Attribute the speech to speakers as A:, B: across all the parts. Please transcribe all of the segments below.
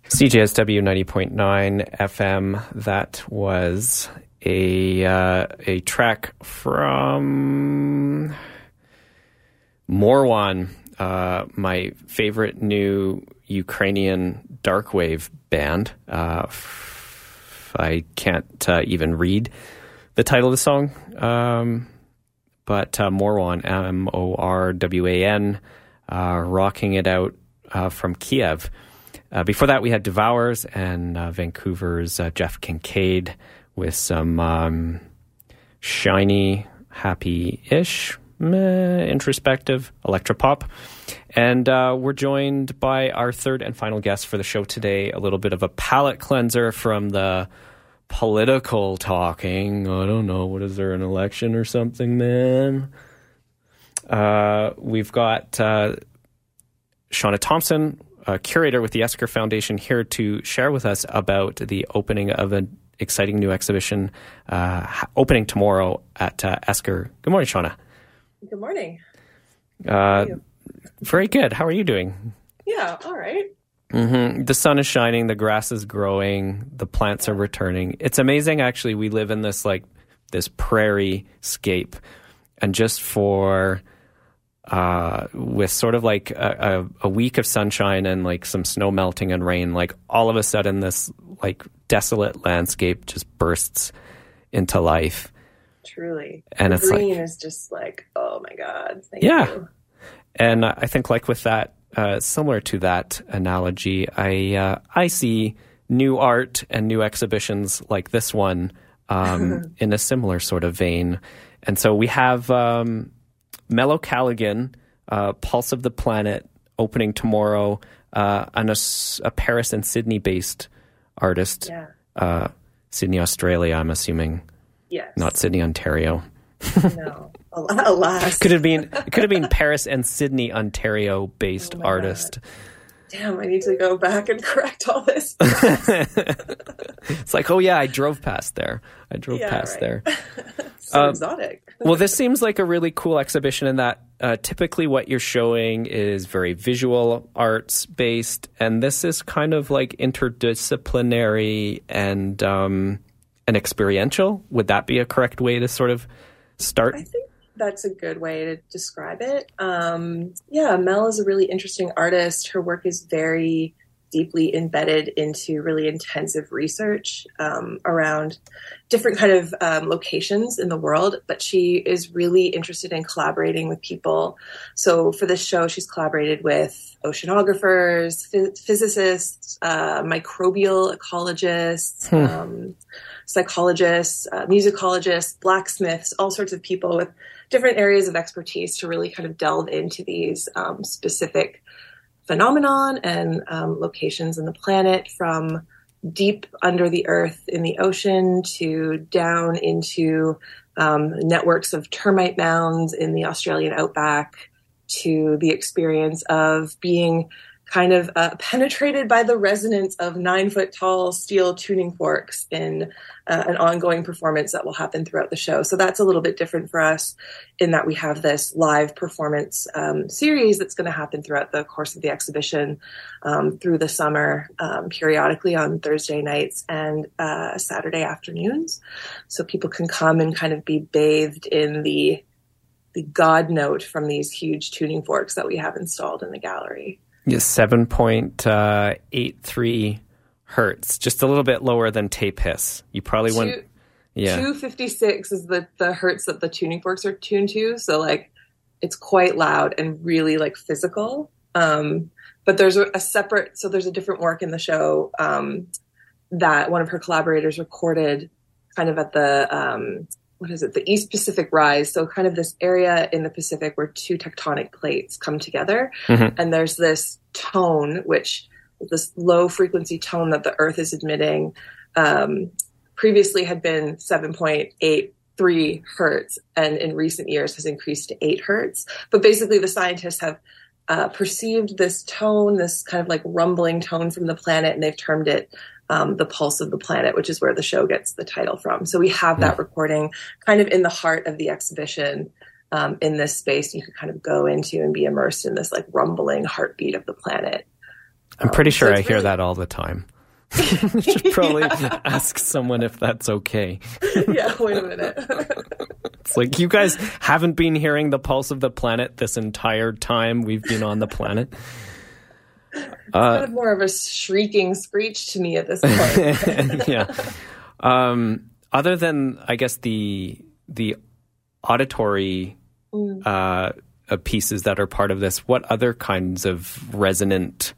A: CJSW 90.9 FM. That was a track from Morwan, my favorite new Ukrainian darkwave band. I can't even read the title of the song, but Morwan, Morwan, rocking it out from Kiev. Before that, we had Devours and Vancouver's Jeff Kincaid with some shiny, happy-ish, introspective electropop. And we're joined by our third and final guest for the show today, a little bit of a palate cleanser from the political talking. I don't know, what is there, an election or something, man? We've got Shauna Thompson, a curator with the Esker Foundation, here to share with us about the opening of an exciting new exhibition opening tomorrow at Esker. Good morning, Shauna.
B: Good morning. How are you?
A: Very good. How are you doing?
B: Yeah, all right.
A: Mm-hmm. The sun is shining, the grass is growing, the plants are returning. It's amazing, actually. We live in this prairie scape, and just for with sort of like a week of sunshine and like some snow melting and rain, like all of a sudden this like desolate landscape just bursts into life.
B: Truly.
A: And
B: the
A: it's
B: green
A: like,
B: is just like, oh my God. Thank
A: yeah.
B: you.
A: And I think like with that, similar to that analogy, I see new art and new exhibitions like this one in a similar sort of vein. And so we have Mellow Callaghan, Pulse of the Planet, opening tomorrow, and a Paris and Sydney-based artist.
B: Yeah.
A: Sydney, Australia, I'm assuming.
B: Yes.
A: Not Sydney, Ontario.
B: No. Alas.
A: It could have been Paris and Sydney, Ontario-based artist.
B: God. Damn, I need to go back and correct all this.
A: It's like, oh yeah, I drove past there. There.
B: So exotic.
A: Well, this seems like a really cool exhibition in that typically what you're showing is very visual arts based, and this is kind of like interdisciplinary and experiential. Would that be a correct way to sort of start?
B: I think that's a good way to describe it. Mel is a really interesting artist. Her work is very deeply embedded into really intensive research around different kind of locations in the world, but she is really interested in collaborating with people. So for this show, she's collaborated with oceanographers, physicists, microbial ecologists, psychologists, musicologists, blacksmiths, all sorts of people with different areas of expertise to really kind of delve into these specific phenomenon and locations in the planet, from deep under the earth in the ocean to down into networks of termite mounds in the Australian outback, to the experience of being kind of penetrated by the resonance of 9-foot-tall steel tuning forks in an ongoing performance that will happen throughout the show. So that's a little bit different for us in that we have this live performance series that's going to happen throughout the course of the exhibition through the summer, periodically on Thursday nights and Saturday afternoons. So people can come and kind of be bathed in the God note from these huge tuning forks that we have installed in the gallery.
A: Yes, 7.83 hertz, just a little bit lower than tape hiss. You probably wouldn't. Yeah,
B: 256 is the hertz that the tuning forks are tuned to. So like, it's quite loud and really like physical. But there's there's a different work in the show that one of her collaborators recorded, kind of at the the East Pacific Rise. So kind of this area in the Pacific where two tectonic plates come together. Mm-hmm. And there's this tone, this low frequency tone that the Earth is emitting, previously had been 7.83 hertz, and in recent years has increased to 8 hertz. But basically the scientists have perceived this tone, this kind of like rumbling tone from the planet, and they've termed it the Pulse of the Planet, which is where the show gets the title from. So we have that recording kind of in the heart of the exhibition, in this space. You could kind of go into and be immersed in this like rumbling heartbeat of the planet.
A: I'm pretty sure I hear that all the time. Should probably ask someone if that's okay.
B: Yeah, wait a minute.
A: It's like, you guys haven't been hearing the pulse of the planet this entire time we've been on the planet.
B: Kind of more of a shrieking screech to me at this point.
A: Yeah. Other than, I guess, the auditory pieces that are part of this, what other kinds of resonant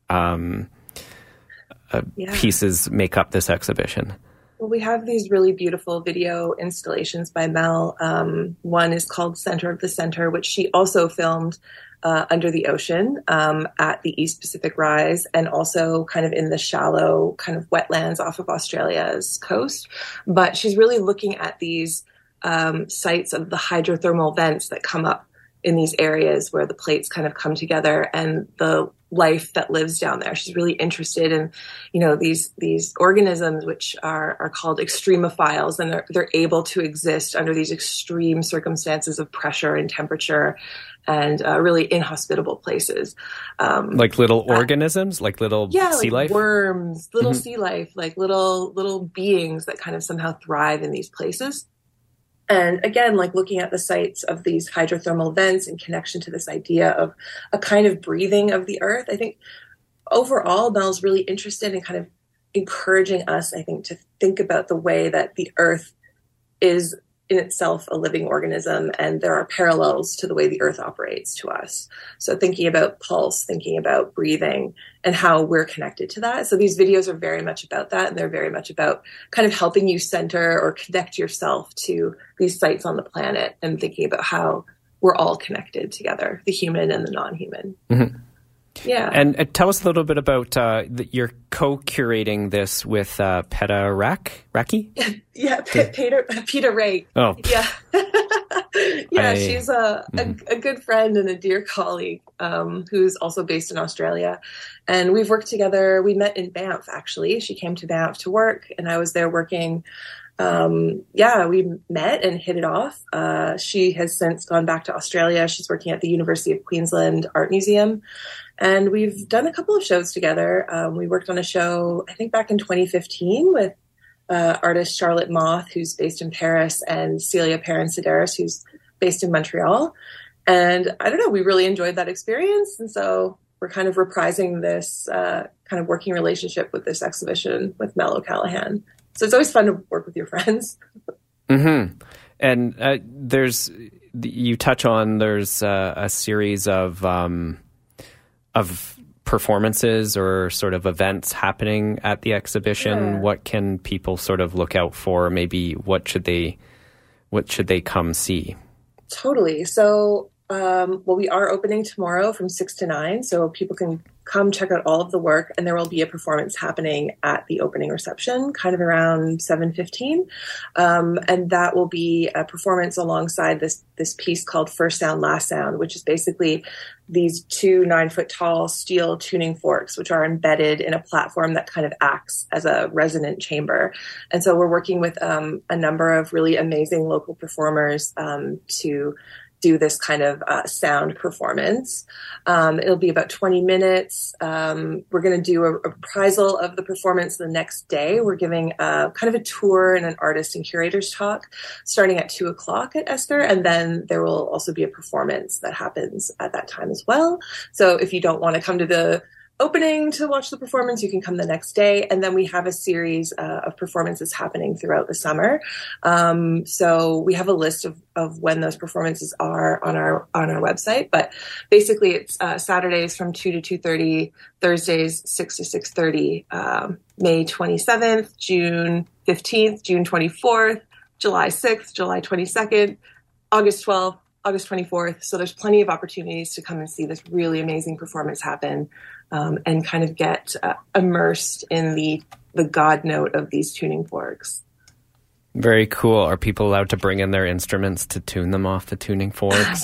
A: pieces make up this exhibition?
B: Well, we have these really beautiful video installations by Mel. One is called Center of the Center, which she also filmed under the ocean at the East Pacific Rise, and also kind of in the shallow kind of wetlands off of Australia's coast. But she's really looking at these sites of the hydrothermal vents that come up in these areas where the plates kind of come together, and the life that lives down there. She's really interested in, these organisms which are called extremophiles, and they're able to exist under these extreme circumstances of pressure and temperature, and really inhospitable places.
A: Like little organisms, like little sea
B: like
A: life?
B: Worms, little sea life, like little beings that kind of somehow thrive in these places. And again, like looking at the sites of these hydrothermal vents in connection to this idea of a kind of breathing of the earth. I think overall, Mel's really interested in kind of encouraging us, I think, to think about the way that the earth is in itself a living organism, and there are parallels to the way the earth operates to us. So thinking about pulse, thinking about breathing, and how we're connected to that. So these videos are very much about that, and they're very much about kind of helping you center or connect yourself to these sites on the planet, and thinking about how we're all connected together, the human and the non-human.
A: Mm-hmm.
B: Yeah.
A: And tell us a little bit about you're co-curating this with Peta Raki?
B: Yeah, Peter Ray.
A: Oh.
B: Yeah. She's a good friend and a dear colleague who's also based in Australia. And we've worked together. We met in Banff, actually. She came to Banff to work, and I was there working. We met and hit it off. She has since gone back to Australia. She's working at the University of Queensland Art Museum. And we've done a couple of shows together. We worked on a show, I think back in 2015 with artist Charlotte Moth, who's based in Paris, and Celia Perrin-Sideris, who's based in Montreal. And I don't know, we really enjoyed that experience. And so we're kind of reprising this kind of working relationship with this exhibition with Mel O'Callaghan. So it's always fun to work with your friends.
A: Mm-hmm. And you touch on, there's a series of performances or sort of events happening at the exhibition. Yeah. What can people sort of look out for? Maybe what should they come see? Totally.
B: So, we are opening tomorrow from 6 to 9, so people can come check out all of the work, and there will be a performance happening at the opening reception, kind of around 7:15. And that will be a performance alongside this piece called First Sound, Last Sound, which is basically these 2 9-foot-tall steel tuning forks, which are embedded in a platform that kind of acts as a resonant chamber. And so we're working with a number of really amazing local performers to do this kind of sound performance. It'll be about 20 minutes. We're going to do a reprisal of the performance the next day. We're giving kind of a tour and an artist and curator's talk starting at 2:00 at Esther. And then there will also be a performance that happens at that time as well. So if you don't want to come to the opening to watch the performance, you can come the next day. And then we have a series of performances happening throughout the summer. So we have a list of when those performances are on our website. But basically it's Saturdays from 2 to 2:30, Thursdays 6 to 6:30, May 27th, June 15th, June 24th, July 6th, July 22nd, August 12th, August 24th. So there's plenty of opportunities to come and see this really amazing performance happen, and kind of get immersed in the God note of these tuning forks.
A: Very cool. Are people allowed to bring in their instruments to tune them off the tuning forks?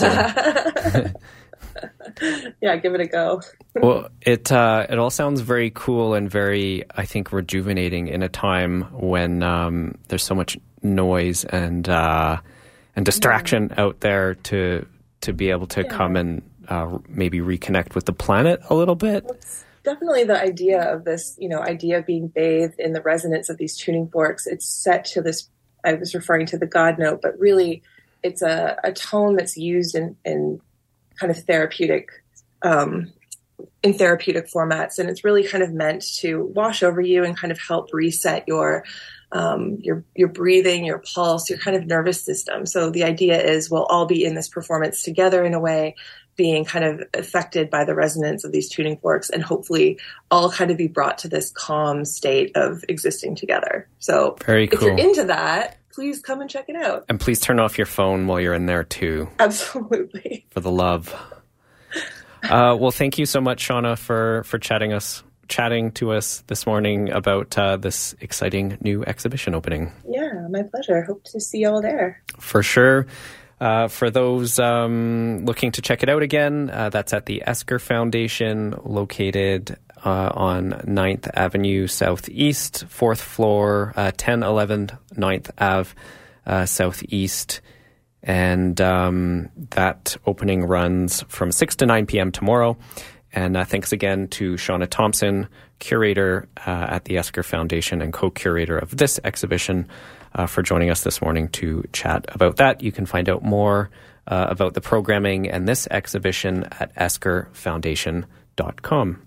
B: Yeah, give it a go.
A: Well, it all sounds very cool and very, I think, rejuvenating in a time when there's so much noise and distraction out there to be able to come and maybe reconnect with the planet a little bit.
B: definitely the idea of this, idea of being bathed in the resonance of these tuning forks. It's set to this, I was referring to the God note, but really it's a tone that's used in kind of therapeutic, in therapeutic formats. And it's really kind of meant to wash over you and kind of help reset your breathing, your pulse, your kind of nervous system. So the idea is we'll all be in this performance together in a way, being kind of affected by the resonance of these tuning forks, and hopefully all kind of be brought to this calm state of existing together. So
A: very cool.
B: If you're into that, please come and check it out. And
A: please turn off your phone while you're in there too.
B: Absolutely.
A: For the love. Well, thank you so much, Shauna, for chatting to us this morning about this exciting new exhibition opening.
B: Yeah, my pleasure. Hope to see you all there.
A: For sure. For those looking to check it out again, that's at the Esker Foundation, located on 9th Avenue Southeast, 4th floor, 1011 9th Ave Southeast. And that opening runs from 6 to 9 p.m. tomorrow. And thanks again to Shauna Thompson, curator at the Esker Foundation and co-curator of this exhibition, for joining us this morning to chat about that. You can find out more about the programming and this exhibition at eskerfoundation.com.